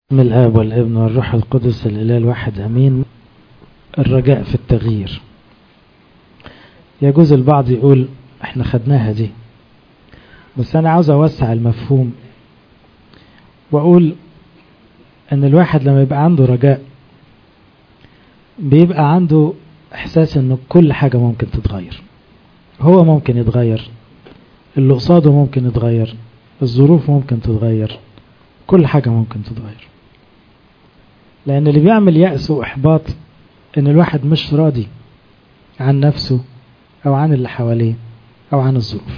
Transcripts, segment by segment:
من الآب والابن والروح القدس الإله الواحد أمين. الرجاء في التغيير. يجوز البعض يقول احنا خدناها دي، بس أنا عاوز أوسع المفهوم وأقول أن الواحد لما يبقى عنده رجاء بيبقى عنده إحساس أنه كل حاجة ممكن تتغير. هو ممكن يتغير، اللي قصاده ممكن يتغير، الظروف ممكن تتغير، كل حاجة ممكن تتغير. لأن اللي بيعمل يأس وإحباط إن الواحد مش راضي عن نفسه أو عن اللي حواليه أو عن الظروف.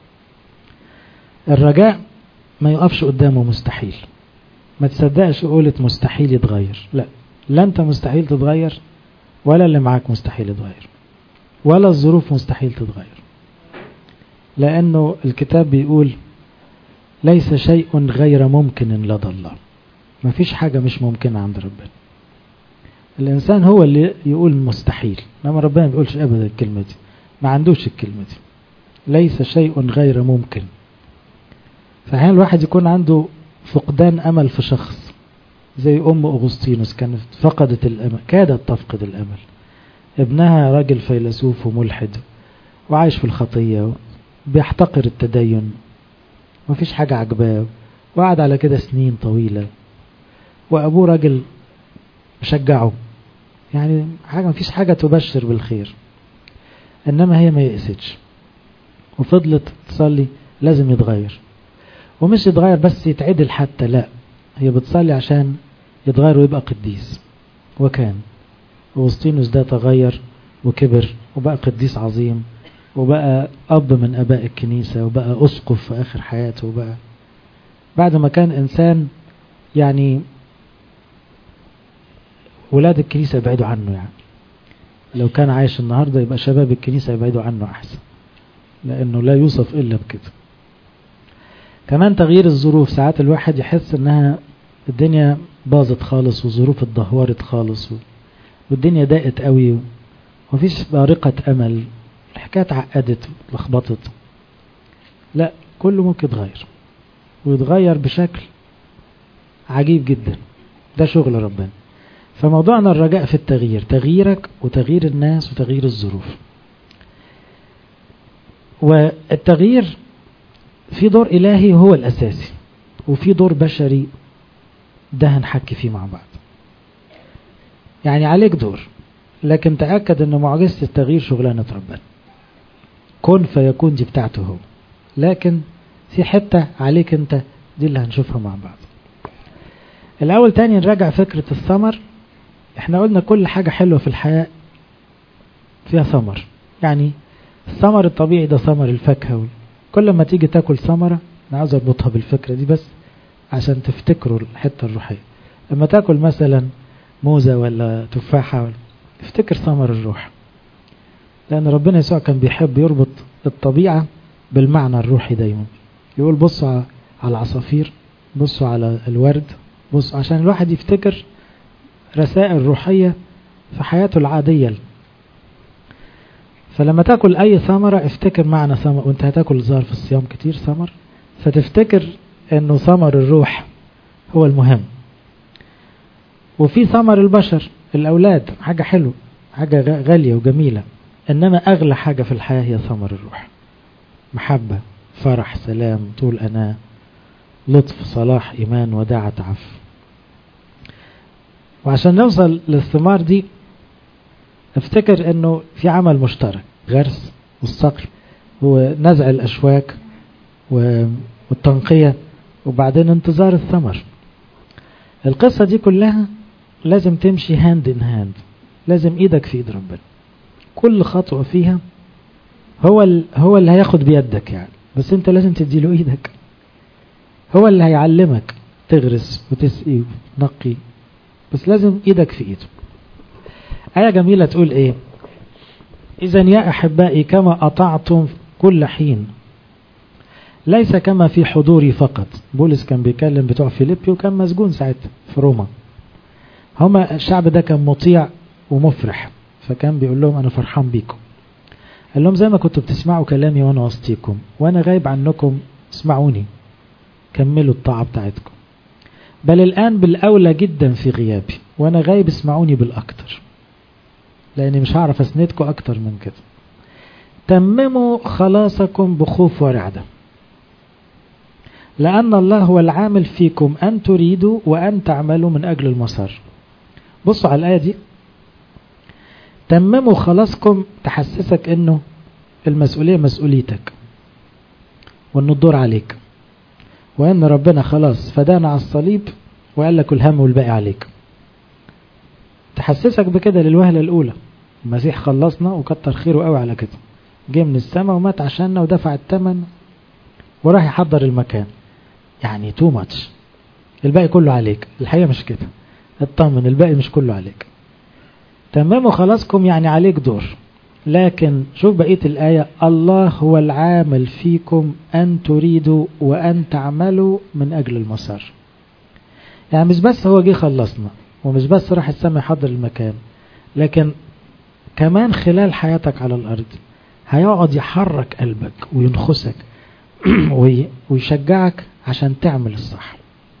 الرجاء ما يقفش قدامه مستحيل. ما تصدقش قولة مستحيل يتغير، لا أنت مستحيل تتغير، ولا اللي معاك مستحيل يتغير، ولا الظروف مستحيل تتغير. لأنه الكتاب بيقول ليس شيء غير ممكن لدى الله. ما فيش حاجة مش ممكنة عند ربنا. الإنسان هو اللي يقول مستحيل، إنما ربنا ما بيقولش أبدا الكلمة دي، ما عندوش الكلمة دي. ليس شيء غير ممكن. فأحيانا الواحد يكون عنده فقدان أمل في شخص، زي أم أغسطينوس كانت فقدت الأمل، كادت تفقد الأمل. ابنها راجل فيلسوف وملحد وعايش في الخطية، بيحتقر التدين، ما فيش حاجة عجباه، وقعد على كده سنين طويلة، وأبوه راجل مشجعه، يعني حاجة ما فيش حاجة تبشر بالخير. إنما هي ما يأستش وفضلت تصلي لازم يتغير، ومش يتغير بس يتعدل حتى، لا، هي بتصلي عشان يتغير ويبقى قديس. وكان أغسطينوس ده تغير وكبر وبقى قديس عظيم، وبقى أب من أباء الكنيسة، وبقى أسقف في آخر حياته، وبقى بعد ما كان إنسان يعني ولاد الكنيسة يبعدوا عنه. يعني لو كان عايش النهاردة يبقى شباب الكنيسة يبعدوا عنه أحسن، لأنه لا يوصف إلا بكده. كمان تغيير الظروف، ساعات الواحد يحس إنها الدنيا باظت خالص وظروف اتدهورت خالص والدنيا ضاقت قوي ومفيش بارقة أمل، الحكاية اتعقدت لخبطت. لا، كله ممكن يتغير، ويتغير بشكل عجيب جدا. ده شغل ربنا. فموضوعنا الرجاء في التغيير، تغييرك وتغيير الناس وتغيير الظروف. والتغيير في دور إلهي هو الأساسي، وفي دور بشري ده هنحكي فيه مع بعض. يعني عليك دور، لكن تأكد أن معجزة التغيير شغلانة ربنا. كن فيكون دي بتاعته هو، لكن في حتة عليك أنت، دي اللي هنشوفها مع بعض. الأول تاني نراجع فكرة الثمر. احنا قلنا كل حاجة حلوة في الحياة فيها ثمر. يعني الثمر الطبيعي ده ثمر الفاكهة. كل ما تيجي تاكل ثمرة، أنا عاوز أربطها بالفكرة دي بس عشان تفتكروا الحتة الروحية. لما تاكل مثلا موزة ولا تفاحة، افتكر ثمر الروح، لأن ربنا يسوع كان بيحب يربط الطبيعة بالمعنى الروحي دايما. يقول بصوا على العصافير، بصوا على الورد، بصوا، عشان الواحد يفتكر رسائل روحية في حياته العادية. فلما تاكل أي ثمرة افتكر معنى ثمر، وانت هتاكل ظهر في الصيام كتير ثمر، فتفتكر انه ثمر الروح هو المهم. وفي ثمر البشر، الأولاد، حاجة حلوة، حاجة غالية وجميلة، إنما أغلى حاجة في الحياة هي ثمر الروح. محبة، فرح، سلام، طول أناة، لطف، صلاح، إيمان، وداعة، عفو. وعشان نوصل للثمار دي افتكر انه في عمل مشترك، غرس والصقل ونزع الأشواك والتنقية، وبعدين انتظار الثمر. القصة دي كلها لازم تمشي هاند ان هاند، لازم ايدك في ايد ربنا. كل خطوة فيها هو اللي هياخد بيدك يعني، بس انت لازم تديله ايدك. هو اللي هيعلمك تغرس وتسقي وتنقي، بس لازم ايدك في ايده. آية جميلة تقول ايه؟ إذن يا أحبائي كما أطعتم كل حين، ليس كما في حضوري فقط. بولس كان بيكلم بتوع فيليبي وكان مسجون ساعتها في روما. هما الشعب ده كان مطيع ومفرح، فكان بيقول لهم أنا فرحان بيكم. قال لهم زي ما كنتوا بتسمعوا كلامي وأنا وسطيكم وأنا غايب عنكم، اسمعوني، كملوا الطاعة بتاعتكم. بل الآن بالأولى جدا في غيابي، وأنا غايب اسمعوني بالأكتر، لأني مش هعرف أسندكم أكتر من كده. تمموا خلاصكم بخوف ورعدة، لأن الله هو العامل فيكم أن تريدوا وأن تعملوا من أجل المسار. بصوا على الآية دي، تمموا خلاصكم تحسسك أنه المسؤولية مسؤوليتك، وأنه الدور عليك، وأن ربنا خلاص فدانا على الصليب وقال لك الهم والباقي عليك. تحسسك بكده للوهلة الأولى، المسيح خلصنا وكتر خيره قوي على كده، جه من السماء ومات عشاننا ودفع الثمن وراح يحضر المكان، يعني تو ماتش، الباقي كله عليك. الحقيقة مش كده، اطمن، الباقي مش كله عليك. تمموا خلاصكم يعني عليك دور، لكن شوف بقية الآية، الله هو العامل فيكم أن تريدوا وأن تعملوا من أجل المسار. يعني مش بس هو جه خلصنا، ومش بس راح السماء يحضر المكان، لكن كمان خلال حياتك على الأرض هيقعد يحرك قلبك وينخسك ويشجعك عشان تعمل الصح.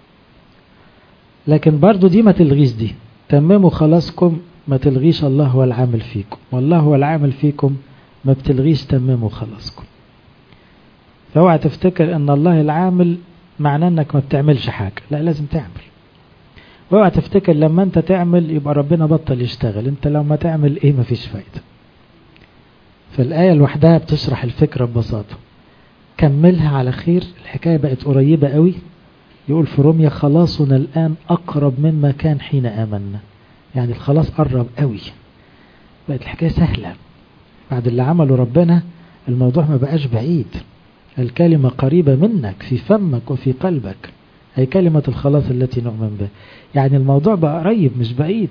لكن برضو دي ما تلغيش دي، تمموا خلاصكم ما تلغيش الله هو العامل فيكم، والله هو العامل فيكم ما بتلغيش تمموا خلاصكم. فاوعى تفتكر ان الله العامل معناه انك ما بتعملش حاجة، لا لازم تعمل. واوعى تفتكر لما انت تعمل يبقى ربنا بطل يشتغل، انت لو ما تعمل ايه مفيش فايدة. فالآية لوحدها بتشرح الفكرة ببساطة. كملها على خير، الحكاية بقت قريبة قوي. يقول في روميا خلاصنا الآن أقرب مما كان حين آمنا، يعني الخلاص قرب قوي، بقت الحكاية سهلة بعد اللي عمله ربنا. الموضوع ما بقاش بعيد، الكلمة قريبة منك في فمك وفي قلبك، هي كلمة الخلاص التي نؤمن بها. يعني الموضوع بقى قريب مش بعيد،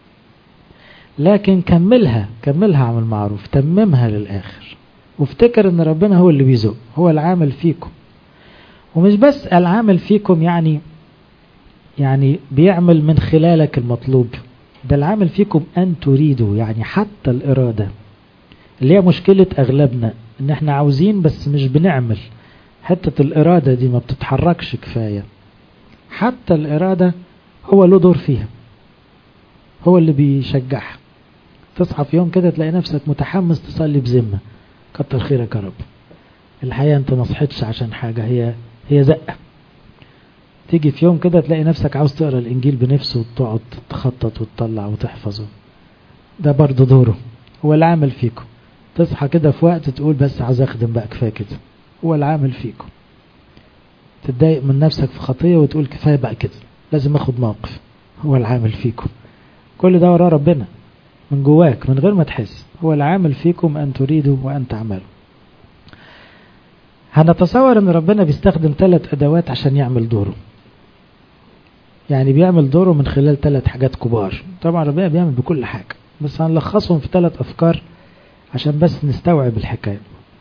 لكن كملها عمل معروف، تممها للآخر، وافتكر ان ربنا هو اللي بيزق، هو العامل فيكم. ومش بس العامل فيكم يعني بيعمل من خلالك المطلوب، ده العامل فيكم أن تريدوا، يعني حتى الإرادة اللي هي مشكلة أغلبنا، ان احنا عاوزين بس مش بنعمل. حتة الإرادة دي ما بتتحركش كفاية، حتى الإرادة هو له دور فيها، هو اللي بيشجعها. تصحى في يوم كده تلاقي نفسك متحمس تصلي بذمة، كتر خيرك يا رب. الحقيقة انت ما صحتش عشان حاجة، هي زقة. تيجي في يوم كده تلاقي نفسك عاوز تقرأ الإنجيل بنفسه وتقعد تخطط وتطلع وتحفظه، ده برضو دوره، هو العامل فيكم. تصحى كده في وقت تقول بس عاوز أخدم بقى، كفاية كده، هو العامل فيكم. تتضايق من نفسك في خطية وتقول كفاية بقى كده، لازم أخد موقف، هو العامل فيكم. كل ده وراه ربنا من جواك من غير ما تحس، هو العامل فيكم أن تريدوا وأن تعملوا. هنتصور أن ربنا بيستخدم 3 أدوات عشان يعمل دوره، يعني بيعمل دوره من خلال 3 حاجات كبار. طبعا ربنا بيعمل بكل حاجة، بس هنلخصهم في 3 أفكار عشان بس نستوعب الحكاية.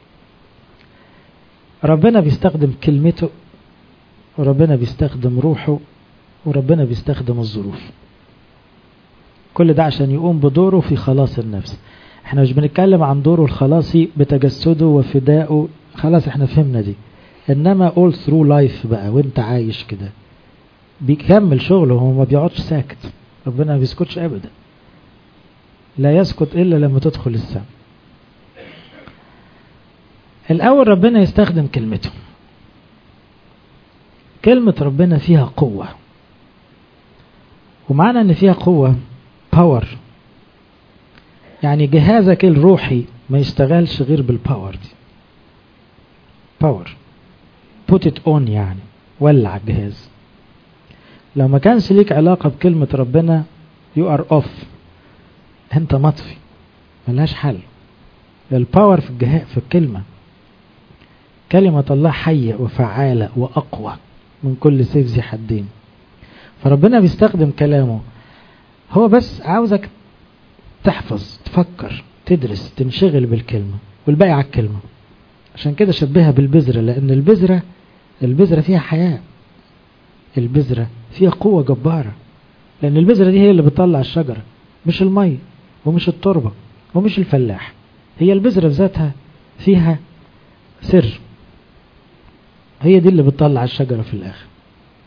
ربنا بيستخدم كلمته، وربنا بيستخدم روحه، وربنا بيستخدم الظروف. كل ده عشان يقوم بدوره في خلاص النفس. احنا مش بنتكلم عن دوره الخلاصي بتجسده وفدائه، خلاص احنا فهمنا دي. انما all through life بقى وانت عايش كده بيكمل شغله، هو ما بيقعدش ساكت. ربنا ما بيسكتش ابدا، لا يسكت الا لما تدخل السماء. الاول ربنا يستخدم كلمته. كلمة ربنا فيها قوة، ومعنى ان فيها قوة باور، يعني جهازك الروحي ما يشتغلش غير بالباور دي. باور put it on، يعني ولع الجهاز. لو ما كانش ليك علاقة بكلمة ربنا you are off، انت مطفي، ملهاش حل. الباور في الجهاز في الكلمة. كلمة الله حية وفعالة وأقوى من كل سيف ذي حدين. فربنا بيستخدم كلامه، هو بس عاوزك تحفظ، تفكر، تدرس، تنشغل بالكلمة، والباقي على الكلمة. عشان كده شبهها بالبذرة، لأن البذرة فيها حياة، البذرة فيها قوة جبارة، لأن البذرة دي هي اللي بتطلع الشجرة، مش المية ومش التربة ومش الفلاح. هي البذرة بذاتها فيها سر، هي دي اللي بتطلع الشجرة في الآخر.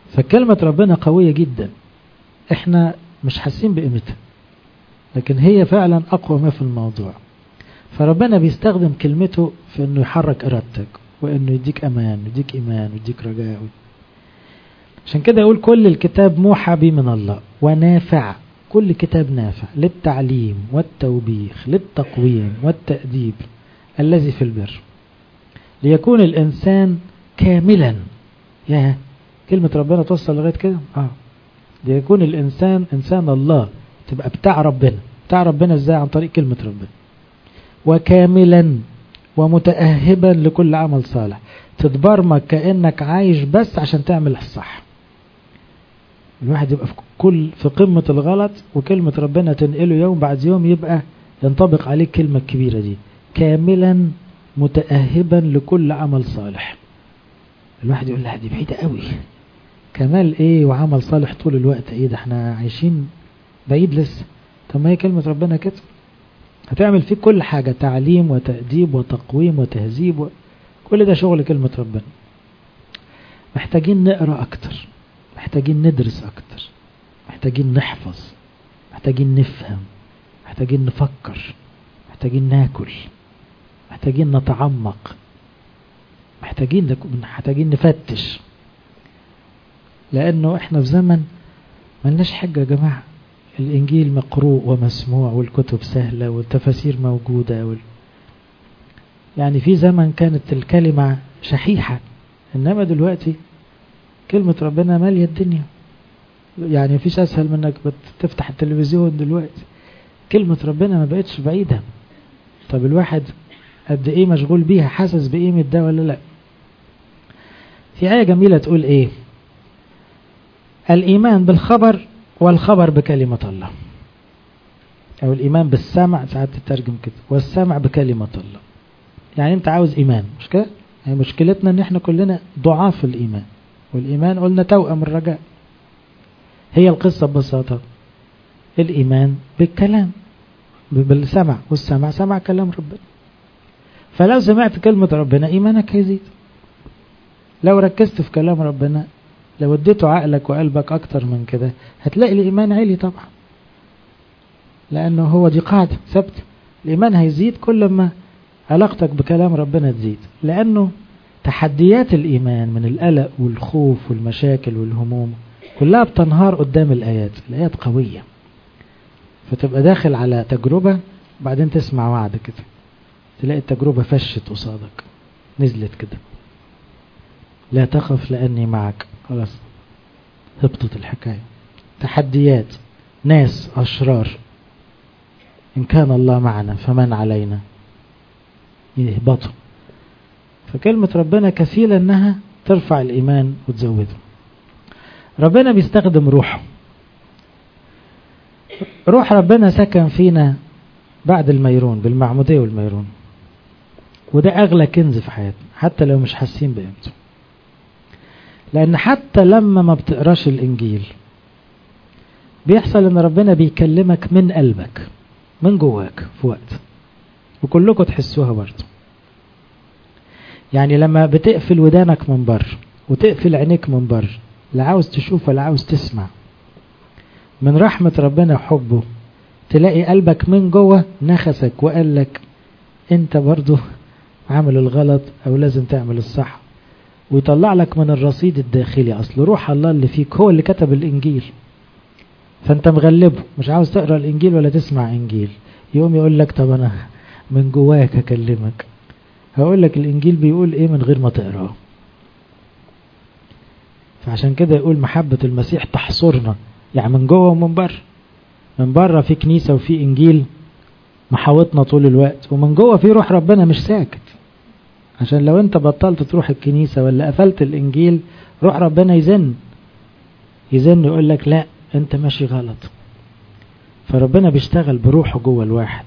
فكلمة ربنا قوية جدا، احنا مش حاسين بقيمتها، لكن هي فعلا أقوى ما في الموضوع. فربنا بيستخدم كلمته في انه يحرك ارادتك، وانه يديك امان ويديك ايمان ويديك رجاء. عشان كده يقول كل الكتاب موحى به من الله ونافع. كل كتاب نافع للتعليم والتوبيخ للتقويم والتأديب الذي في البر ليكون الإنسان كاملا. يا كلمة ربنا توصل لغاية كده. ليكون الإنسان إنسان الله، تبقى بتاع ربنا. بتاع ربنا ازاي؟ عن طريق كلمة ربنا. وكاملا ومتأهبا لكل عمل صالح، تتبرمج كأنك عايش بس عشان تعمل الصح. الواحد يبقى في قمة الغلط وكلمة ربنا تنقله يوم بعد يوم يبقى ينطبق عليه الكلمة الكبيرة دي، كاملا متأهبا لكل عمل صالح. الواحد يقول لها دي بعيدة قوي، كمال ايه وعمل صالح طول الوقت ايه؟ ده احنا عايشين بعيد لسه. طب ما هي كلمة ربنا كده هتعمل فيك كل حاجة، تعليم وتأديب وتقويم وتهذيب كل ده شغل كلمة ربنا. محتاجين نقرأ أكتر، محتاجين ندرس أكتر، محتاجين نحفظ، محتاجين نفهم، محتاجين نفكر، محتاجين ناكل، محتاجين نتعمق، محتاجين نفتش. لأنه احنا في زمن ملناش حاجة يا جماعة. الإنجيل مقروء ومسموع والكتب سهلة والتفاسير موجودة يعني في زمن كانت الكلمة شحيحة، إنما دلوقتي كلمة ربنا مالية الدنيا. يعني مفيش أسهل منك تفتح التلفزيون دلوقتي، كلمة ربنا ما بقتش بعيدة. طب الواحد قد إيه مشغول بيها، حاسس بقيمة ده ولا لا؟ في آية جميلة تقول إيه؟ الإيمان بالخبر والخبر بكلمة الله، أو الإيمان بالسمع، ساعات تترجم كده، والسمع بكلمة الله. يعني أنت عاوز إيمان، مش كده؟ يعني مشكلتنا أن احنا كلنا ضعاف الإيمان، والإيمان قلنا توأم الرجاء. هي القصة ببساطة الإيمان بالكلام، بالسمع، والسمع سمع كلام ربنا. فلو سمعت كلمة ربنا إيمانك هيزيد. لو ركزت في كلام ربنا، لو اديته عقلك وقلبك أكتر من كده، هتلاقي الإيمان عالي طبعا، لأنه هو دي قاعدة ثابتة. الإيمان هيزيد كل ما علاقتك بكلام ربنا تزيد، لأنه تحديات الإيمان من القلق والخوف والمشاكل والهموم كلها بتنهار قدام الآيات. الآيات قوية، فتبقى داخل على تجربة بعدين تسمع وعد كده، تلاقي التجربة فشت قصادك، نزلت كده، لا تخف لأني معك. خلاص هبطت الحكاية. تحديات، ناس أشرار، إن كان الله معنا فمن علينا، يهبطوا. فكلمة ربنا كفيلة أنها ترفع الإيمان وتزوده. ربنا بيستخدم روحه. روح ربنا سكن فينا بعد الميرون، بالمعمودية والميرون، وده أغلى كنز في حياتنا حتى لو مش حاسين بقيمته. لأن حتى لما ما بتقراش الإنجيل بيحصل أن ربنا بيكلمك من قلبك، من جواك في وقت، وكلكم تحسوها برضو. يعني لما بتقفل ودانك من بره وتقفل عينيك من بره، لا عاوز تشوف ولا عاوز تسمع، من رحمة ربنا وحبه تلاقي قلبك من جوه نخسك وقال لك انت برضو عامل الغلط او لازم تعمل الصح، ويطلع لك من الرصيد الداخلي. اصل روح الله اللي فيك هو اللي كتب الانجيل، فانت مغلبه، مش عاوز تقرأ الانجيل ولا تسمع انجيل. يقوم يقول لك طب انا من جواك اكلمك، هقول لك الانجيل بيقول ايه من غير ما تقراه. فعشان كده يقول محبة المسيح تحصرنا، يعني من جوه ومن بره. من بره في كنيسة وفي انجيل محاوطنا طول الوقت، ومن جوه في روح ربنا مش ساكت. عشان لو انت بطلت تروح الكنيسة ولا قفلت الانجيل، روح ربنا يزن يقول لك لا انت ماشي غلط. فربنا بيشتغل بروحه جوه الواحد.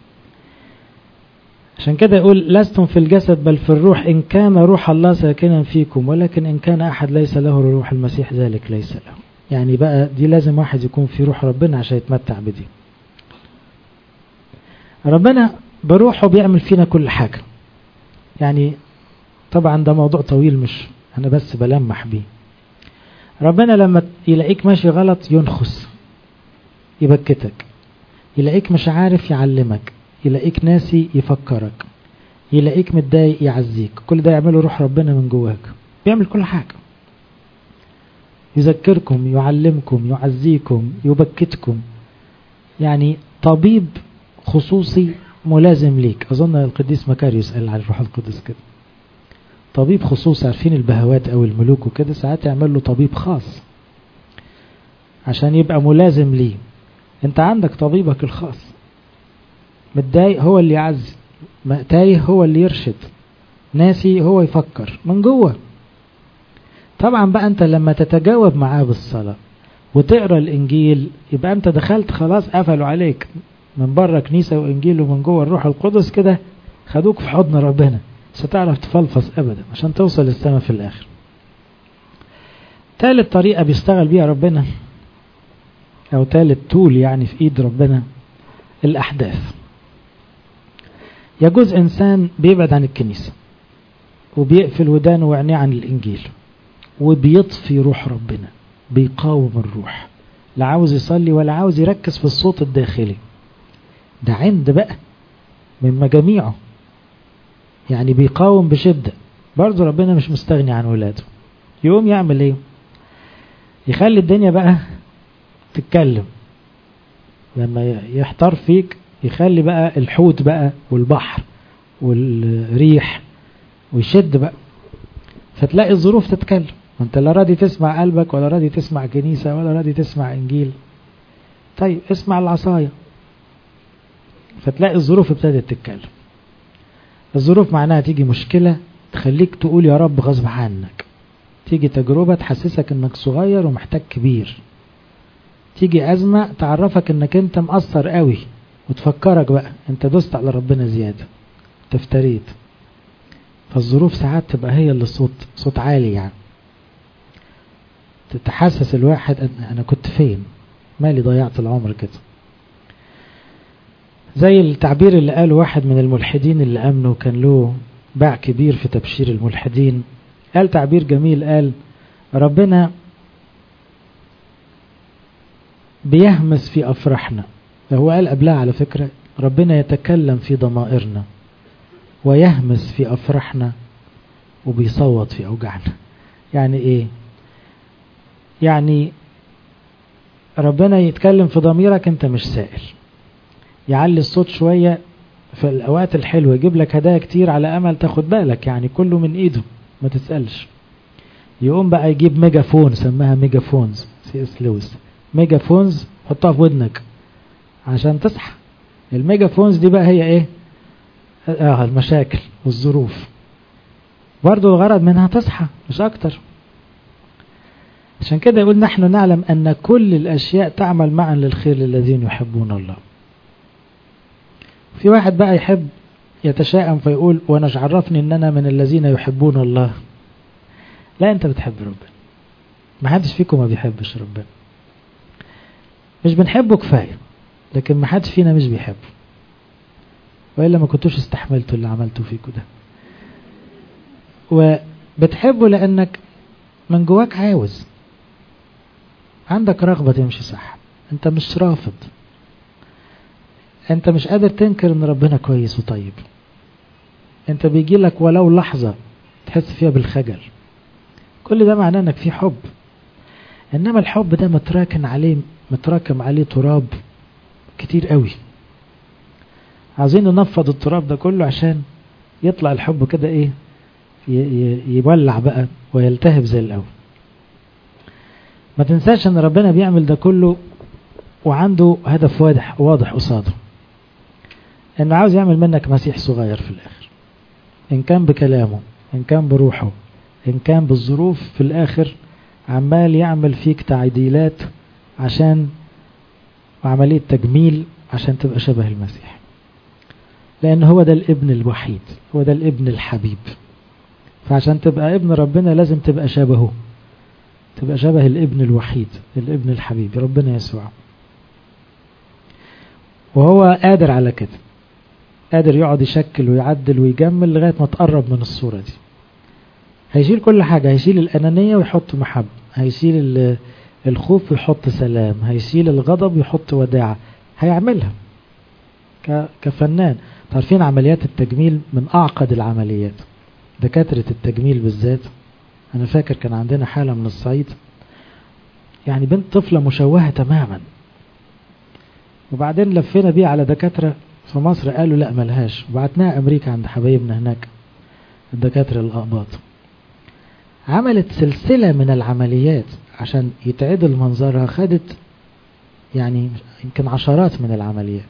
عشان كده يقول لستم في الجسد بل في الروح، إن كان روح الله ساكنا فيكم، ولكن إن كان أحد ليس له روح المسيح ذلك ليس له. يعني بقى دي لازم واحد يكون في روح ربنا عشان يتمتع بدي. ربنا بروحه بيعمل فينا كل حاجة. يعني طبعا ده موضوع طويل، مش أنا بس بلمح بيه. ربنا لما يلاقيك ماشي غلط ينخس يبكتك، يلاقيك مش عارف يعلمك، يلاقيك ناسي يفكرك، يلاقيك متضايق يعزيك. كل ده يعمله روح ربنا من جواك، بيعمل كل حاجة، يذكركم، يعلمكم، يعزيكم، يبكتكم. يعني طبيب خصوصي ملازم ليك. أظن القديس مكاريوس قال على الروح القدس كده، طبيب خصوصي. عارفين البهوات أو الملوك وكده ساعات يعمل له طبيب خاص عشان يبقى ملازم ليه. انت عندك طبيبك الخاص، متضايق هو اللي يعزي، تايه هو اللي يرشد، ناسي هو يفكر من جوه. طبعا بقى انت لما تتجاوب معاه بالصلاة وتقرأ الإنجيل يبقى انت دخلت خلاص، قفلوا عليك من بره كنيسة وإنجيل، ومن جوه الروح القدس كده خدوك في حضن ربنا. مش هتعرف تفلفص أبدا عشان توصل للسماء في الآخر. ثالث طريقة بيشتغل بيها ربنا، أو ثالث طول يعني في إيد ربنا، الأحداث. يجوز إنسان بيبعد عن الكنيسة وبيقفل ودانه وعينيه عن الإنجيل وبيطفي روح ربنا، بيقاوم الروح، لا عاوز يصلي ولا عاوز يركز في الصوت الداخلي. ده عند بقى من مجاميعه، يعني بيقاوم بشدة. برضو ربنا مش مستغني عن ولاده. يقوم يعمل ايه؟ يخلي الدنيا بقى تتكلم. لما يحتار فيك يخلي بقى الحوت بقى والبحر والريح ويشد بقى، فتلاقي الظروف تتكلم، وانت لا راضي تسمع قلبك ولا راضي تسمع كنيسة ولا راضي تسمع انجيل. طيب اسمع العصاية، فتلاقي الظروف ابتدت تتكلم. الظروف معناها تيجي مشكلة تخليك تقول يا رب غصب عنك، تيجي تجربة تحسسك انك صغير ومحتاج كبير، تيجي أزمة تعرفك انك انت مقصر قوي وتفكرك بقى انت دوست على ربنا زيادة، تفتريت. فالظروف ساعات تبقى هي اللي صوت عالي، يعني تتحسس الواحد انا كنت فين، مالي ضيعت العمر كده. زي التعبير اللي قاله واحد من الملحدين اللي امنوا كان له باع كبير في تبشير الملحدين. قال تعبير جميل، قال ربنا بيهمس في أفراحنا. هو قال قبلها على فكرة ربنا يتكلم في ضمائرنا ويهمس في أفراحنا وبيصوت في أوجعنا. يعني إيه؟ يعني ربنا يتكلم في ضميرك انت مش سائل، يعلي الصوت شوية في الأوقات الحلوة، يجيب لك هدايا كتير على أمل تاخد بالك، يعني كله من إيده ما تسألش. يقوم بقى يجيب ميجافون، سماها ميجافونز C.S. لويس، ميجافونز حطها في ودنك عشان تصحى. الميجافونز دي بقى هي ايه؟ المشاكل والظروف، برضو الغرض منها تصحى مش اكتر. عشان كده يقول نحن نعلم ان كل الاشياء تعمل معا للخير للذين يحبون الله. في واحد بقى يحب يتشائم فيقول وانا عرفني ان انا من الذين يحبون الله. لا، انت بتحب ربنا، ما حدش فيكم ما بيحبش ربنا، مش بنحبه كفاية، لكن ما حدش فينا مش بيحبه، وإلا ما كنتوش استحملتوا اللي عملتوا فيكم ده. وبتحبه لأنك من جواك عاوز، عندك رغبة تمشي صح، انت مش رافض، انت مش قادر تنكر ان ربنا كويس وطيب، انت بيجي لك ولو لحظة تحس فيها بالخجل. كل ده معناه انك في حب. انما الحب ده متراكم عليه تراب كتير قوي. عايزين ننفض التراب ده كله عشان يطلع الحب كده ايه، يولع بقى ويلتهب زي الاول. ما تنساش ان ربنا بيعمل ده كله وعنده هدف واضح قصاده، انه عاوز يعمل منك مسيح صغير في الاخر، ان كان بكلامه، ان كان بروحه، ان كان بالظروف. في الاخر عمال يعمل فيك تعديلات عشان وعملية تجميل عشان تبقى شبه المسيح، لأن هو ده الابن الوحيد، هو ده الابن الحبيب. فعشان تبقى ابن ربنا لازم تبقى شبهه، تبقى شبه الابن الوحيد، الابن الحبيب ربنا يسوع. وهو قادر على كده، قادر يقعد يشكل ويعدل ويجمل لغاية ما تقرب من الصورة دي. هيشيل كل حاجة، هيشيل الأنانية ويحط محبة، هيشيل الخوف ويحط سلام، هيشيل الغضب ويحط وداعة، هيعملها كفنان. تعرفين عمليات التجميل من أعقد العمليات، دكاترة التجميل بالذات. أنا فاكر كان عندنا حالة من الصعيد، يعني بنت طفلة مشوهة تماما، وبعدين لفينا بيه على دكاترة في مصر قالوا لا ملهاش، وبعتناها أمريكا عند حبايبنا هناك الدكاترة الأقباط. عملت سلسلة من العمليات عشان يتعدل منظرها، خدت يعني يمكن عشرات من العمليات،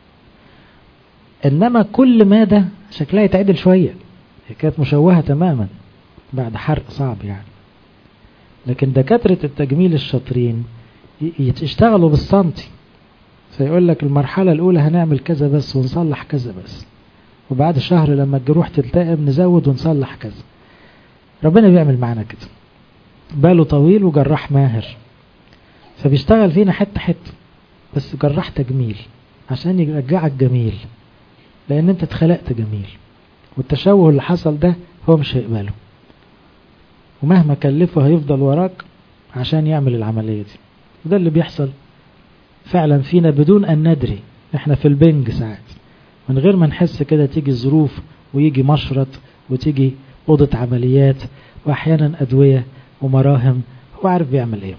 إنما كل مادة شكلها يتعدل شوية، كانت مشوهة تماما بعد حرق صعب يعني. لكن دكاترة التجميل الشاطرين يشتغلوا بالسنتي، فيقول لك المرحلة الأولى هنعمل كذا بس ونصلح كذا بس، وبعد شهر لما الجروح تلتئم نزود ونصلح كذا. ربنا بيعمل معنا كده، باله طويل وجراح ماهر، فبيشتغل فينا حتة حتة، بس جراح تجميل عشان يرجعك جميل، لأن أنت اتخلقت جميل، والتشوه اللي حصل ده هو مش هيقبله، ومهما كلفه هيفضل وراك عشان يعمل العملية دي. وده اللي بيحصل فعلا فينا بدون أن ندري. احنا في البنج ساعات من غير ما نحس كده تيجي الظروف ويجي مشرط وتيجي أوضة عمليات وأحيانا أدوية ومراهم، هو عارف بيعمل ايه.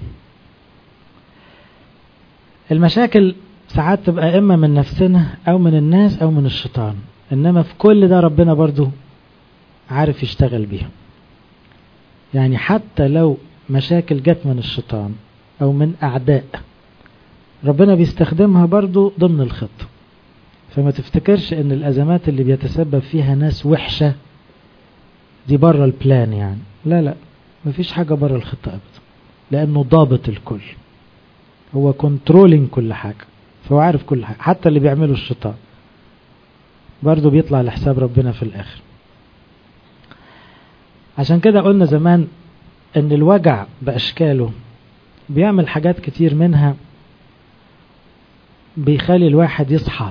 المشاكل ساعات تبقى إما من نفسنا أو من الناس أو من الشيطان، إنما في كل ده ربنا برضو عارف يشتغل بيها. يعني حتى لو مشاكل جت من الشيطان أو من أعداء، ربنا بيستخدمها برضو ضمن الخطة. فما تفتكرش ان الأزمات اللي بيتسبب فيها ناس وحشة دي بره البلان يعني، لا لا، مفيش حاجة بره الخطة أبدا، لأنه ضابط الكل، هو كنترولين كل حاجة، فهو عارف كل حاجة، حتى اللي بيعمله الشيطان برضو بيطلع لحساب ربنا في الآخر. عشان كده قلنا زمان ان الوجع بأشكاله بيعمل حاجات كتير، منها بيخلي الواحد يصحى،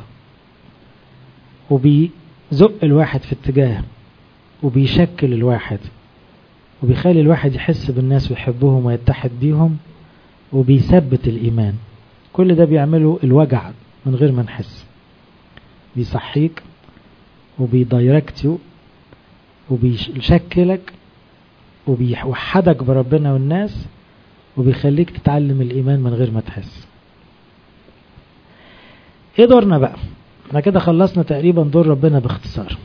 وبيزق الواحد في اتجاه، وبيشكل الواحد، وبيخلي الواحد يحس بالناس ويحبهم ويتحد بيهم، وبيثبت الإيمان. كل ده بيعمله الوجع من غير ما نحس، بيصحيك وبيدايركتيو وبيشكلك وبيوحدك بربنا والناس، وبيخليك تتعلم الإيمان من غير ما تحس. ايه دورنا بقى؟ احنا كده خلصنا تقريبا دور ربنا باختصار.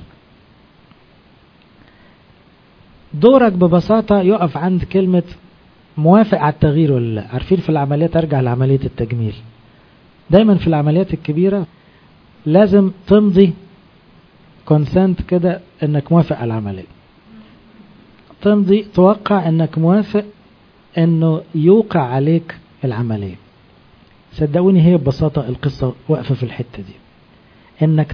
دورك ببساطة يقف عند كلمة موافق على التغيير ولا لا. عارفين في العمليات، ارجع لعملية التجميل، دايما في العمليات الكبيرة لازم تمضي كونسنت كده انك موافق على العملية، تمضي توقع انك موافق انه يوقع عليك العملية. صدقوني هي ببساطة القصة واقفة في الحتة دي، انك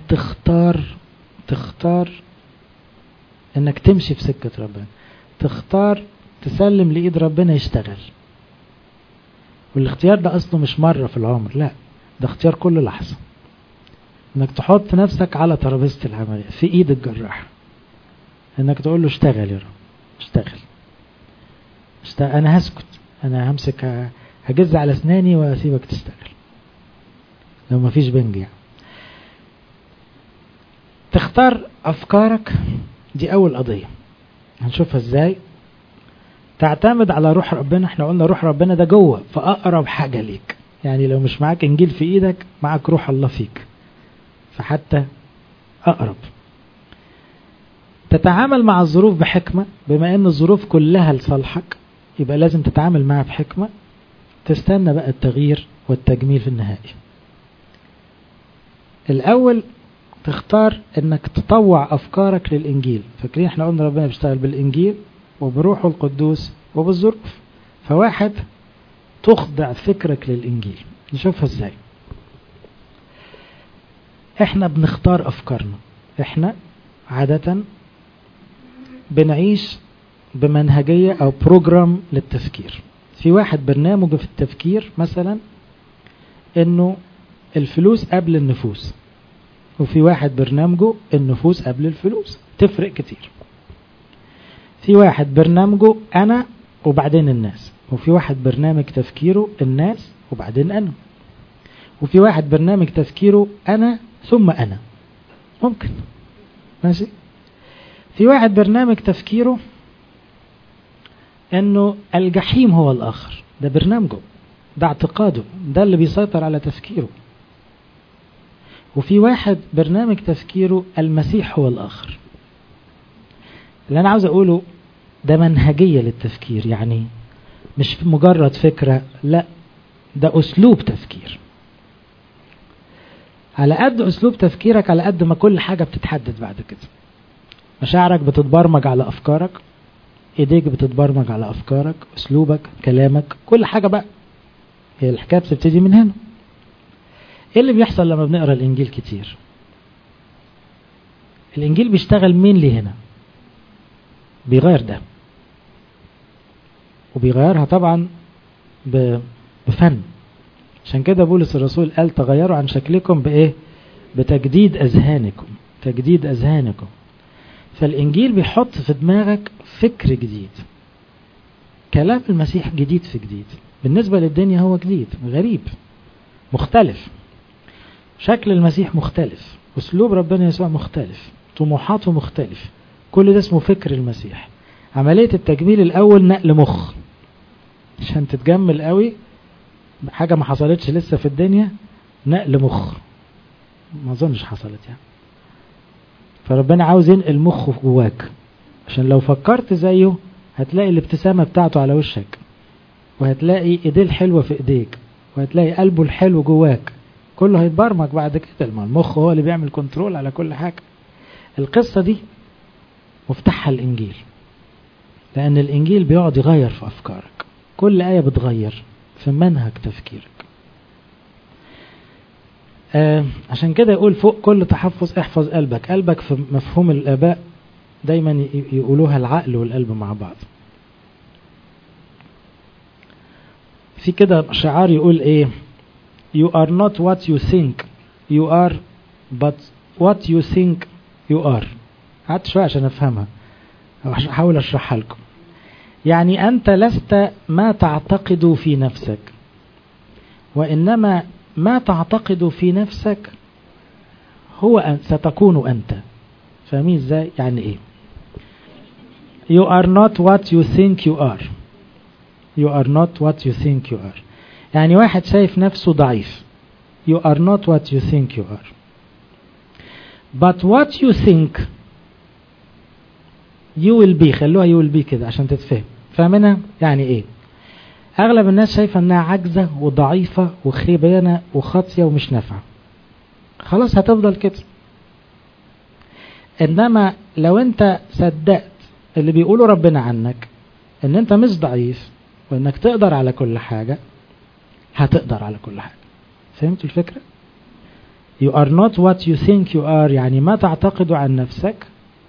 تختار انك تمشي في سكة ربنا، تختار تسلم لإيد ربنا يشتغل. والاختيار ده اصله مش مرة في العمر، لا، ده اختيار كل لحظة، انك تحط نفسك على ترابيزة العملية في ايد الجراح، انك تقول له اشتغل يا رب، اشتغل. انا هسكت، انا همسك هجز على اسناني واسيبك تشتغل لو ما فيش بنج يعني. تختار افكارك، دي اول قضية هنشوفها ازاي. تعتمد على روح ربنا، احنا قلنا روح ربنا ده جوه فاقرب حاجة ليك، يعني لو مش معاك انجيل في ايدك معاك روح الله فيك، فحتى اقرب. تتعامل مع الظروف بحكمة، بما ان الظروف كلها لصالحك يبقى لازم تتعامل معها بحكمة. تستنى بقى التغيير والتجميل في النهائي. الاول تختار انك تطوع افكارك للانجيل. فاكرين احنا قلنا ربنا بيشتغل بالانجيل وبروحه القدوس وبالظروف، فواحد تخضع فكرك للانجيل. نشوفها ازاي. احنا بنختار افكارنا، احنا عادة بنعيش بمنهجية او بروجرام للتفكير. في واحد برنامج في التفكير مثلا انه الفلوس قبل النفوس، وفي واحد برنامجه النفوس قبل الفلوس، تفرق كتير. في واحد برنامجه انا وبعدين الناس، وفي واحد برنامج تفكيره الناس وبعدين أنا، وفي واحد برنامج تفكيره أنا ثم أنا، ممكن ماشي. في واحد برنامج تفكيره أنه الجحيم هو الآخر، ده برنامجه، ده اعتقاده، ده اللي بيسيطر على تفكيره. وفي واحد برنامج تفكيره المسيح هو الآخر. اللي أنا عاوز أقوله ده منهجية للتفكير، يعني مش مجرد فكرة، لا ده أسلوب تفكير. على قد أسلوب تفكيرك على قد ما كل حاجة بتتحدد بعد كده. مشاعرك بتتبرمج على أفكارك، إيديك بتتبرمج على أفكارك، أسلوبك، كلامك، كل حاجة بقى. هي الحكاية بتبتدي من هنا. إيه اللي بيحصل لما بنقرأ الإنجيل كتير؟ الإنجيل بيشتغل مين لي هنا؟ بيغير ده، وبيغيرها طبعا بفن. عشان كده بولس الرسول قال تغيروا عن شكلكم بإيه؟ بتجديد أذهانكم. تجديد أذهانكم. فالإنجيل بيحط في دماغك فكر جديد. كلام المسيح جديد في جديد. بالنسبة للدنيا هو جديد، غريب، مختلف. شكل المسيح مختلف، أسلوب ربنا يسوع مختلف، طموحاته مختلف. كل ده اسمه فكر المسيح. عملية التجميل الأول نقل مخ، عشان تتجمل قوي حاجة ما حصلتش لسه في الدنيا، نقل مخ ما اظنش حصلت يعني. فربنا عاوز ينقل مخه جواك، عشان لو فكرت زيه هتلاقي الابتسامة بتاعته على وشك، وهتلاقي ايديه الحلوة في ايديك، وهتلاقي قلبه الحلو جواك. كله هيتبرمج بعد كده. المخ هو اللي بيعمل كنترول على كل حاجة. القصة دي مفتاحها الإنجيل، لأن الإنجيل بيقعد يغير في أفكارك. كل آية بتغير في منهج تفكيرك. عشان كده يقول فوق كل تحفظ احفظ قلبك. قلبك في مفهوم الآباء دايما يقولوها العقل والقلب مع بعض. في كده شعار يقول ايه؟ You are not what you think you are but what you think you are. قعدت شوية عشان افهمها، احاول اشرحها لكم. يعني انت لست ما تعتقد في نفسك، وانما ما تعتقد في نفسك هو ستكون انت. فاهمين ازاي؟ يعني ايه؟ You are not what you think you are. You are not what you think you are. يعني واحد شايف نفسه ضعيف. You are not what you think you are. But what you think you will be. خلوها you will be كده عشان تتفهم. فاهمينها؟ يعني ايه؟ اغلب الناس شايفة انها عاجزة وضعيفة وخيبانة وخاطية ومش نافعة. خلاص هتفضل كده. انما لو انت صدقت اللي بيقوله ربنا عنك ان انت مش ضعيف وانك تقدر على كل حاجة، هتقدر على كل حاجة. فهمت الفكرة؟ You are not what you think you are. يعني ما تعتقد عن نفسك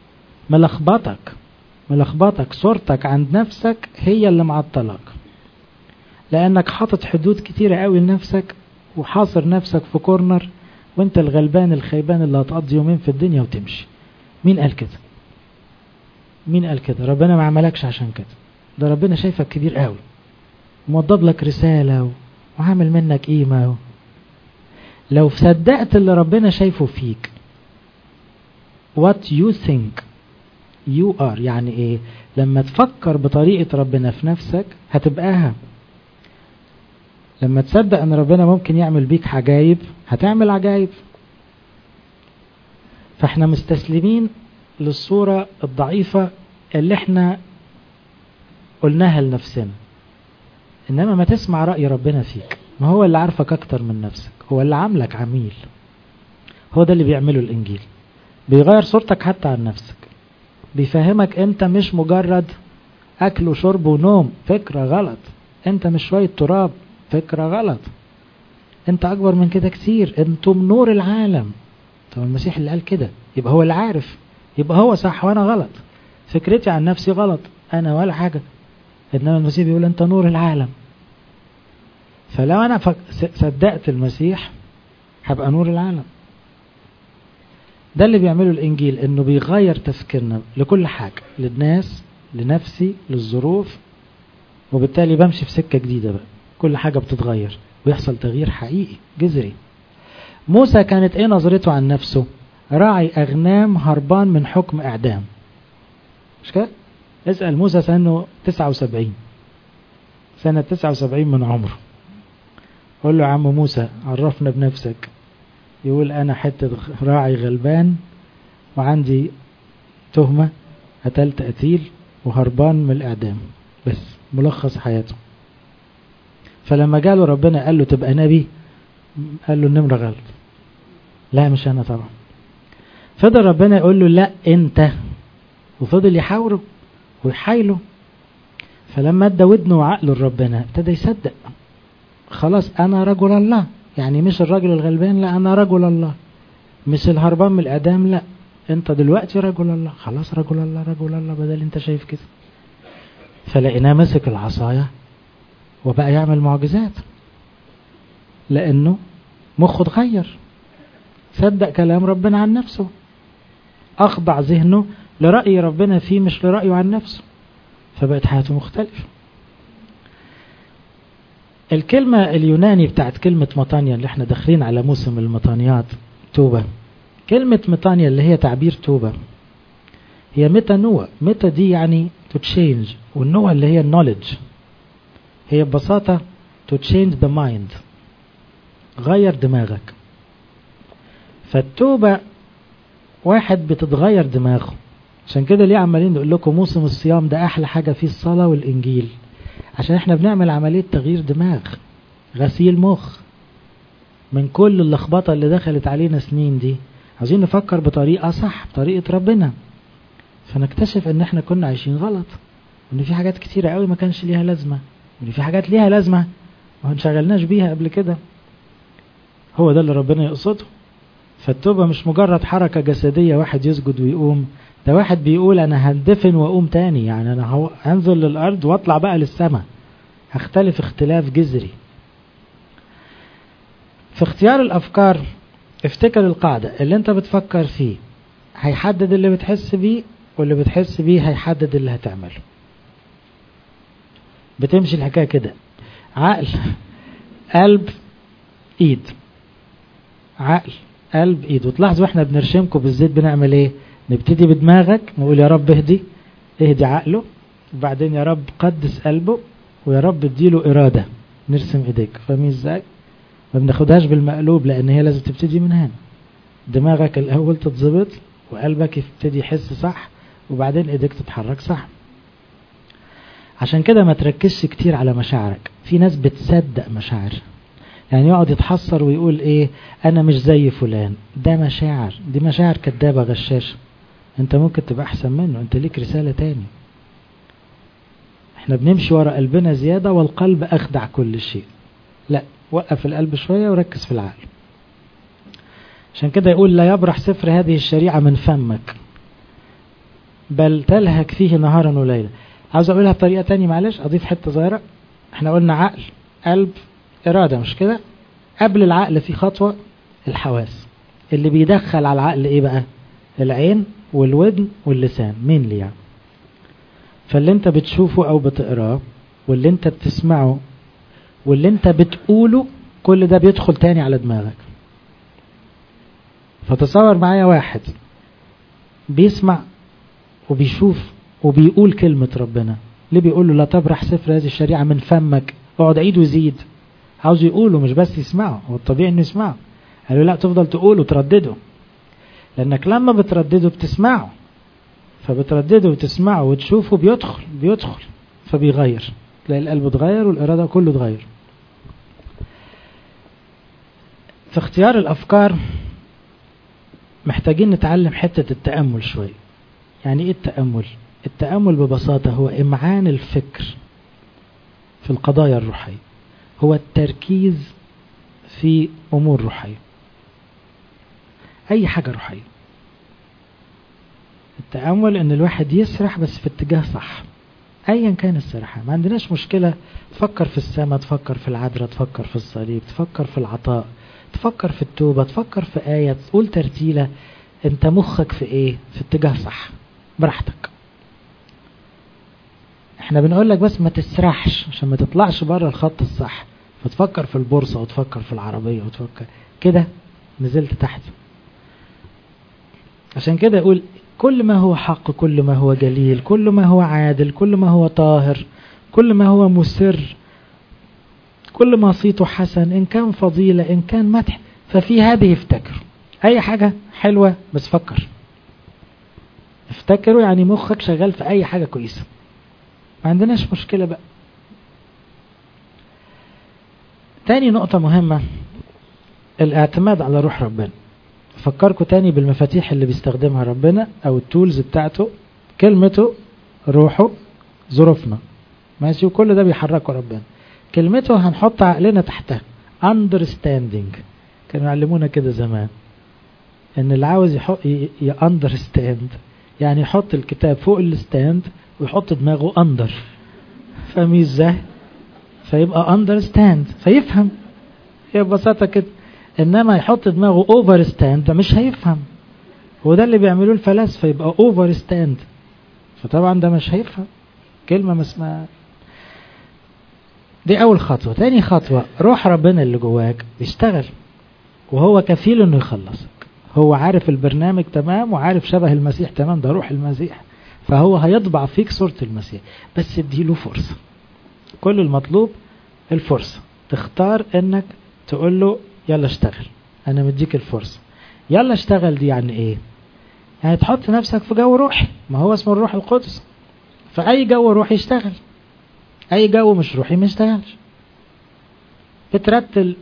ملخبطك. صورتك عن نفسك هي اللي معطلك، لانك حاطط حدود كتيرة قوي لنفسك وحاصر نفسك في كورنر، وانت الغلبان الخيبان اللي هتقضي يومين في الدنيا وتمشي. مين قال كده؟ مين قال كده؟ ربنا ما عملكش عشان كده. ده ربنا شايفك كبير قوي، موضب لك رسالة وعامل منك قيمة. لو صدقت اللي ربنا شايفه فيك what you think you are. يعني ايه؟ لما تفكر بطريقة ربنا في نفسك هتبقاها. لما تصدق ان ربنا ممكن يعمل بيك عجايب هتعمل عجايب. فاحنا مستسلمين للصورة الضعيفة اللي احنا قلناها لنفسنا. انما ما تسمع رأي ربنا فيك، ما هو اللي عارفك اكتر من نفسك، هو اللي عاملك عميل. هو ده اللي بيعمله الانجيل، بيغير صورتك حتى عن نفسك، بيفهمك انت مش مجرد اكل وشرب ونوم، فكرة غلط. انت مش شوية تراب، فكرة غلط. انت اكبر من كده كتير، انتم نور العالم. طب المسيح اللي قال كده، يبقى هو اللي عارف، يبقى هو صح وانا غلط. فكرتي عن نفسي غلط، انا ولا حاجة. انما المسيح بيقول انت نور العالم. فلو انا صدقت المسيح هبقى نور العالم. ده اللي بيعمله الانجيل، انه بيغير تفكيرنا لكل حاجة، للناس، لنفسي، للظروف، وبالتالي بمشي في سكة جديدة بقى، كل حاجة بتتغير ويحصل تغيير حقيقي جذري. موسى كانت ايه نظرته عن نفسه؟ راعي أغنام هربان من حكم إعدام، مش كده؟ اسأل موسى سنه 79، سنة 79 من عمره، قول له يا عم موسى عرفنا بنفسك. يقول أنا حتة راعي غلبان وعندي تهمة، قتلت قتيل وهربان من الإعدام، بس ملخص حياته. فلما جاله ربنا قال له تبقى نبي، قال له النمرة غلط، لا مش أنا طبعا. فضل ربنا يقول له لا أنت، وفضل يحاوره ويحايله. فلما ادى ودنه وعقله لربنا ابتدى يصدق، خلاص أنا رجل الله، يعني مش الرجل الغلبان، لا أنا رجل الله، مش الهربان من الإعدام، لا أنت دلوقتي رجل الله، خلاص رجل الله رجل الله بدل أنت شايف كده. فلقيناه مسك العصاية وبقى يعمل معجزات، لأنه مخه اتغير، صدق كلام ربنا عن نفسه، أخضع ذهنه لرأي ربنا فيه مش لرأيه عن نفسه، فبقت حياته مختلفة. الكلمة اليوناني بتاعت كلمة مطانيا اللي احنا داخلين على موسم المطانيات توبة، كلمة مطانيا اللي هي تعبير توبة هي ميتانوة. ميتا دي يعني to change، والنوع اللي هي knowledge، هي ببساطة to change the mind، غير دماغك. فالتوبة واحد بتتغير دماغه. عشان كده ليه عمالين نقول لكم موسم الصيام ده أحلى حاجة فيه الصلاة والإنجيل، عشان احنا بنعمل عملية تغيير دماغ، غسيل مخ من كل اللخبطة اللي دخلت علينا سنين دي. عايزين نفكر بطريقة صح، بطريقة ربنا، فنكتشف ان احنا كنا عايشين غلط، وان في حاجات كتيرة قوي ما كانش ليها لازمة، وان في حاجات ليها لازمة ما انشغلناش بيها قبل كده. هو ده اللي ربنا يقصده. فالتوبة مش مجرد حركة جسدية واحد يسجد ويقوم، ده واحد بيقول انا هندفن واقوم تاني، يعني انا هنزل للارض واطلع بقى للسماء، هختلف اختلاف جذري. في اختيار الافكار افتكر القاعدة، اللي انت بتفكر فيه هيحدد اللي بتحس بيه، واللي بتحس بيه هيحدد اللي هتعمله. بتمشي الحكاية كده، عقل قلب ايد، عقل قلب ايد. وتلاحظوا احنا بنرشمكم بالزيت بنعمل ايه؟ نبتدي بدماغك نقول يا رب اهدي عقله، وبعدين يا رب قدس قلبه، ويا رب اديله إرادة، نرسم ايديك. فاهمين ازاي؟ ما بناخدهاش بالمقلوب، لان هي لازم تبتدي من هنا، دماغك الاول تتظبط وقلبك يبتدي يحس صح، وبعدين ايديك تتحرك صح. عشان كده ما تركزش كتير على مشاعرك. في ناس بتصدق مشاعر، يعني يقعد يتحسر ويقول ايه انا مش زي فلان، ده مشاعر، دي مشاعر كدابة غشاشة. انت ممكن تبقى احسن منه، انت ليك رسالة تاني. احنا بنمشي ورا قلبنا زيادة، والقلب اخدع كل شيء. لا، وقف القلب شوية وركز في العقل. عشان كده يقول لا يبرح سفر هذه الشريعة من فمك، بل تلهك فيه نهارا وليلا. عاوز اقولها بطريقة تانية، معلش اضيف حتة صغيرة. احنا قلنا عقل قلب إرادة، مش كده؟ قبل العقل في خطوة الحواس، اللي بيدخل على العقل ايه بقى؟ العين والودن واللسان، مين اللي يعني؟ فاللي انت بتشوفه او بتقراه، واللي انت بتسمعه، واللي انت بتقوله، كل ده بيدخل تاني على دماغك. فتصور معايا واحد بيسمع وبيشوف وبيقول كلمة ربنا، ليه بيقول له لا تبرح سفر هذه الشريعة من فمك؟ اقعد عيد وزيد، عاوز يقوله مش بس يسمعه، هو الطبيعي انه يسمعه. قالوا لا، تفضل تقوله وتردده، لانك لما بتردده بتسمعه، فبتردده وتسمعه وتشوفه بيدخل فبيغير، تلاقي القلب اتغير والإرادة كله اتغير. في اختيار الأفكار محتاجين نتعلم حتة التأمل شوي. يعني ايه التأمل؟ التأمل ببساطة هو إمعان الفكر في القضايا الروحية، هو التركيز في أمور روحية، أي حاجة روحية. التأمل ان الواحد يسرح بس في اتجاه صح، ايا كان السرحة. ما عندناش مشكلة تفكر في السماء، تفكر في العذراء، تفكر في الصليب، تفكر في العطاء، تفكر في التوبة، تفكر في آية، تقول ترتيلة. انت مخك في ايه؟ في اتجاه صح، براحتك. احنا بنقول لك بس ما تسرحش عشان ما تطلعش بره الخط الصح، فتفكر في البورصة وتفكر في العربية وتفكر كده نزلت تحت. عشان كده يقول كل ما هو حق، كل ما هو جليل، كل ما هو عادل، كل ما هو طاهر، كل ما هو مسر، كل ما صيته حسن، إن كان فضيلة إن كان مدح، ففي هذه افتكروا. أي حاجة حلوة بس فكر، افتكروا يعني مخك شغال في أي حاجة كويسة، ما عندناش مشكلة بقى. تاني نقطة مهمة، الاعتماد على روح ربنا. فكركوا تاني بالمفاتيح اللي بيستخدمها ربنا أو التولز بتاعته، كلمته، روحه، ظروفنا، ماشي، وكل ده بيحركه ربنا. كلمته هنحط عقلنا تحتها، understanding، كانوا يعلمونا كده زمان ان اللي عاوز understand يعني يحط الكتاب فوق الستاند ويحط دماغه under، فاهمين ازاي؟ فيبقى understand فيفهم، هي ببساطة كده. انما يحط دماغه overstand مش هيفهم، وده اللي بيعملوه الفلاسفة، يبقى overstand، فطبعا ده مش هيفهم كلمة ما اسمها. دي اول خطوة. تاني خطوة، روح ربنا اللي جواك بيشتغل وهو كفيل انه يخلصك، هو عارف البرنامج تمام وعارف شبه المسيح تمام، ده روح المسيح، فهو هيطبع فيك صورة المسيح، بس اديله فرصة. كل المطلوب الفرصة، تختار انك تقول له يلا اشتغل، انا مديك الفرصة، يلا اشتغل. دي يعني ايه؟ يعني تحط نفسك في جو روحي، ما هو اسمه الروح القدس، فاي جو روحي يشتغل، اي جو مش روحي ما يشتغلش. بترتل،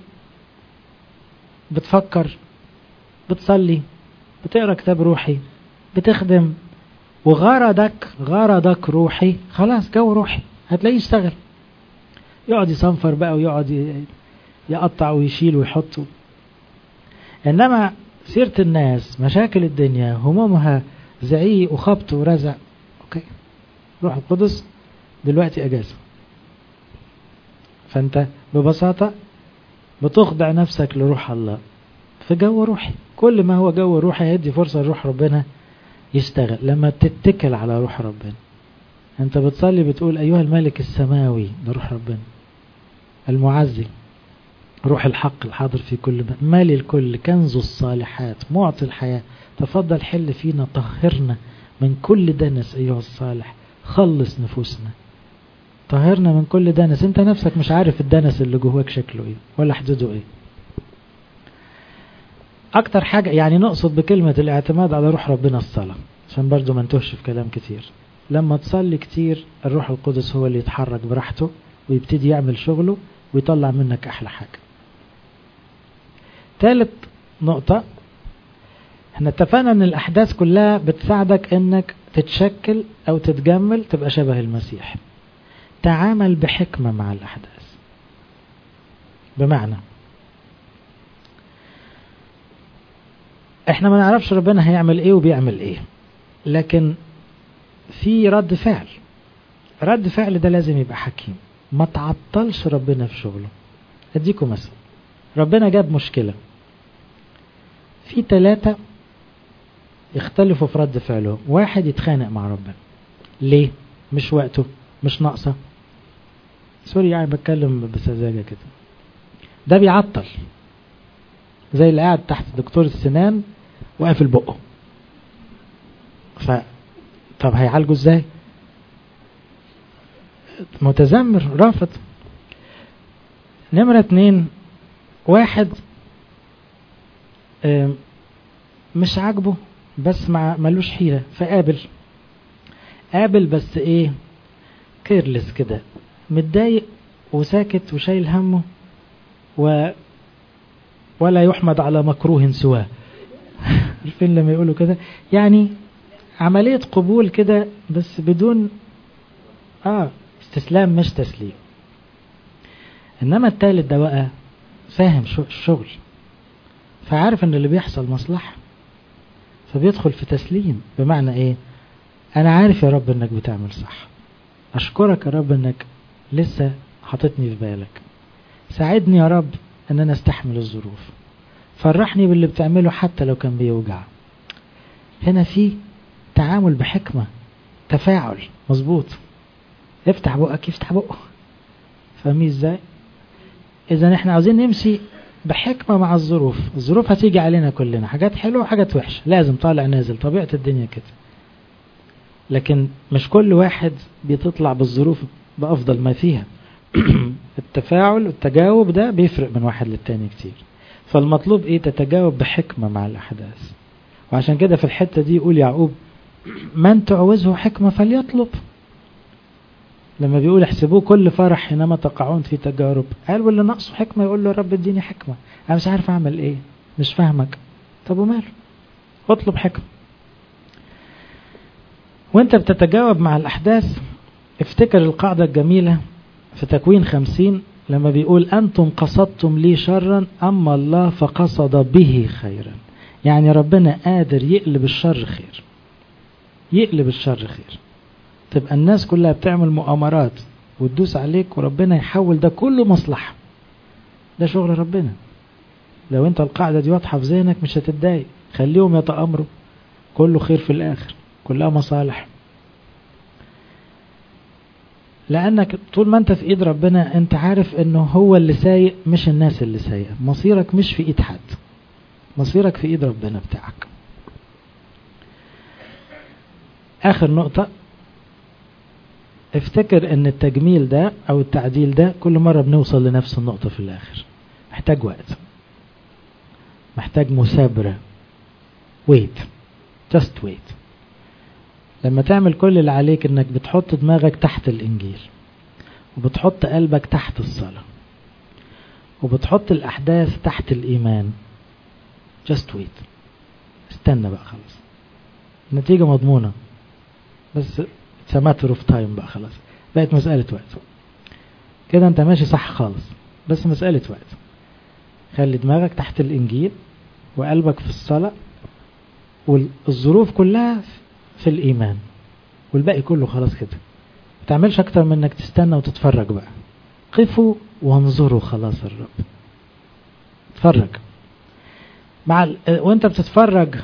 بتفكر، بتصلي، بتقرأ كتاب روحي، بتخدم، وغرضك روحي، خلاص جو روحي هتلاقيه يشتغل، يقعد يصنفر بقى ويقعد يقطع ويشيل ويحط. انما سيرة الناس، مشاكل الدنيا، همومها، زعيق وخبط ورزع، اوكي، روح القدس دلوقتي اجازة. فانت ببساطة بتخضع نفسك لروح الله في جو روحي. كل ما هو جو روحي هيدي فرصة لروح ربنا يشتغل. لما تتكل على روح ربنا، انت بتصلي بتقول ايها الملك السماوي، ده روح ربنا المعزي، روح الحق الحاضر في كل مالي الكل، كنز الصالحات، معطي الحياة، تفضل حل فينا، طهرنا من كل دنس ايها الصالح، خلص نفوسنا، طهرنا من كل دنس. انت نفسك مش عارف الدنس اللي جواك شكله ايه ولا حدوده ايه. اكتر حاجة يعني نقصد بكلمة الاعتماد على روح ربنا الصلاة، عشان برضو ما نتوهش في كلام كتير. لما تصلي كتير الروح القدس هو اللي يتحرك براحته ويبتدي يعمل شغله ويطلع منك احلى حاجة. ثالث نقطة، احنا اتفقنا ان الاحداث كلها بتساعدك انك تتشكل او تتجمل تبقى شبه المسيح. تعامل بحكمة مع الاحداث، بمعنى احنا ما نعرفش ربنا هيعمل ايه وبيعمل ايه، لكن في رد فعل. رد فعل ده لازم يبقى حكيم، ما تعطلش ربنا في شغله. اديكم مثلا، ربنا جاب مشكلة، في 3 يختلفوا في رد فعلهم. واحد يتخانق مع ربنا، ليه؟ مش وقته، مش ناقصة، سوري يعني بتكلم بسذاجة كده، ده بيعطل، زي اللي قاعد تحت دكتور السنان وقافل بقه، طب هيعالجه ازاي؟ متذمر، رافض. نمرة 2، واحد مش عاجبه بس ملوش حيلة، فقابل بس ايه، كيرلس كده، متضايق وساكت وشايل همه ولا يحمد على مكروه سواه. عارفين لما يقولوا كده، يعني عملية قبول كده بس بدون استسلام مش تسليم. انما الثالث ده بقى فاهم الشغل، فعارف ان اللي بيحصل مصلحة، فبيدخل في تسليم. بمعنى ايه؟ انا عارف يا رب انك بتعمل صح، اشكرك يا رب انك لسه حاططني في بالك، ساعدني يا رب ان انا استحمل الظروف، فرحني باللي بتعمله حتى لو كان بيوجع. هنا في تعامل بحكمة، تفاعل مظبوط. افتح بقك يفتح بقه. فاهمين ازاي؟ اذا احنا عاوزين نمشي بحكمة مع الظروف. الظروف هتيجي علينا كلنا، حاجات حلوة وحاجات وحشة، لازم طالع نازل، طبيعة الدنيا كده. لكن مش كل واحد بيتطلع بالظروف بأفضل ما فيها. التفاعل والتجاوب ده بيفرق من واحد للتاني كتير. فالمطلوب ايه؟ تتجاوب بحكمة مع الأحداث. وعشان كده في الحتة دي يقول يعقوب من تعوزه حكمة فليطلب. لما بيقول احسبوه كل فرح حينما تقعون في تجارب، قال واللي ناقصه حكمة يقول له يا رب اديني حكمة، انا مش عارف اعمل ايه، مش فاهمك. طب وماله، اطلب حكمة. وانت بتتجاوب مع الأحداث افتكر القاعدة الجميلة في تكوين 50 لما بيقول أنتم قصدتم لي شرا أما الله فقصد به خيرا. يعني ربنا قادر يقلب الشر خير، يقلب الشر خير. تبقى الناس كلها بتعمل مؤامرات وتدوس عليك، وربنا يحول ده كله مصلحة. ده شغل ربنا. لو انت القاعدة دي واضحة في ذهنك مش هتتضايق. خليهم يتأمروا، كله خير في الآخر، كلها مصالح. لأنك طول ما انت في ايد ربنا انت عارف انه هو اللي سايق مش الناس اللي سايقة. مصيرك مش في ايد حد، مصيرك في ايد ربنا بتاعك. آخر نقطة، افتكر ان التجميل ده او التعديل ده كل مرة بنوصل لنفس النقطة في الاخر. محتاج وقت، محتاج مثابرة. wait, just wait. لما تعمل كل اللي عليك انك بتحط دماغك تحت الانجيل، وبتحط قلبك تحت الصلاة، وبتحط الاحداث تحت الايمان، just wait. استنى بقى خلاص، النتيجة مضمونة، بس it's a matter of time بقى خلاص. بقت مسألة وقت كده. انت ماشي صح خالص، بس مسألة وقت. خلي دماغك تحت الانجيل وقلبك في الصلاة، والظروف كلها في الايمان، والباقي كله خلاص كده. ما تعملش اكتر من انك تستنى وتتفرج بقى. قفوا وانظروا خلاص الرب. اتفرج وانت بتتفرج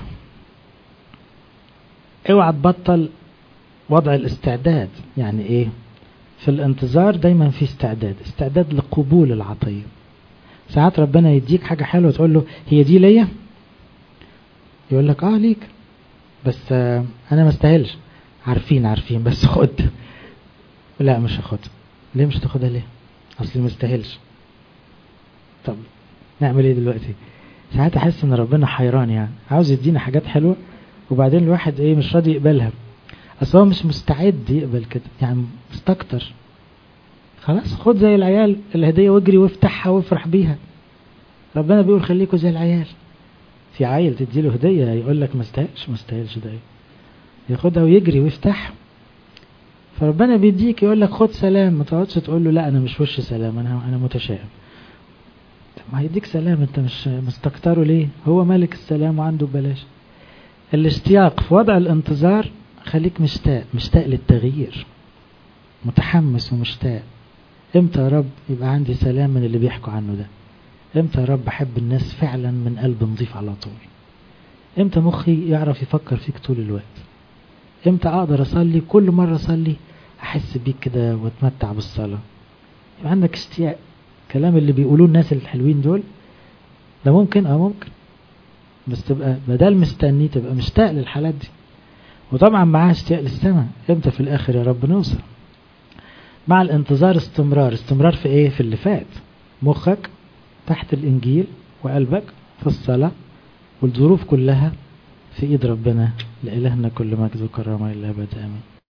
اوعى تبطل وضع الاستعداد. يعني ايه؟ في الانتظار دايما في استعداد لقبول العطية. ساعات ربنا يديك حاجة حلوة تقول له هي دي ليا، يقول لك ليك، بس انا ما استاهلش. عارفين بس خد. لا مش هاخد. ليه مش تاخدها؟ ليه؟ اصلي ما استاهلش. طب نعمل ايه دلوقتي؟ ساعات احس ان ربنا حيران، يعني عاوز يدينا حاجات حلوة وبعدين الواحد مش راضي يقبلها. اصل هو مش مستعد يقبل كده، يعني مستكتر. خلاص خد زي العيال الهدية واجري وافتحها وافرح بيها. ربنا بيقول خليكوا زي العيال. في عيل تديله هدية يقول لك ما استاهلش ده، ياخدها ويجري ويفتح. فربنا بيديك يقول لك خد سلام، ما تقعدش تقول له لا انا مش وش سلام، انا متشائم. ما هيديك سلام، انت مش مستكتره ليه؟ هو ملك السلام وعنده ببلاش. الاشتياق في وضع الانتظار، خليك مشتاق للتغيير، متحمس ومشتاق. امتى يا رب يبقى عندي سلام من اللي بيحكوا عنه ده؟ امتى يا رب احب الناس فعلا من قلب نظيف على طول؟ امتى مخي يعرف يفكر فيك طول الوقت؟ امتى اقدر اصلي كل مرة اصلي احس بيك كده واتمتع بالصلاة؟ يبقى عندك اشتياق. كلام اللي بيقولوه الناس الحلوين دول ده ممكن ممكن، بس تبقى بدل مستني تبقى مشتاق للحالات دي. وطبعا معاه اشتياق للسماء، امتى في الاخر يا رب نوصل؟ مع الانتظار استمرار في ايه؟ في اللي فات. مخك تحت الانجيل وقلبك في الصلاة، والظروف كلها في ايد ربنا. لإلهنا كل مجد وكرامة إلى أبد آمين.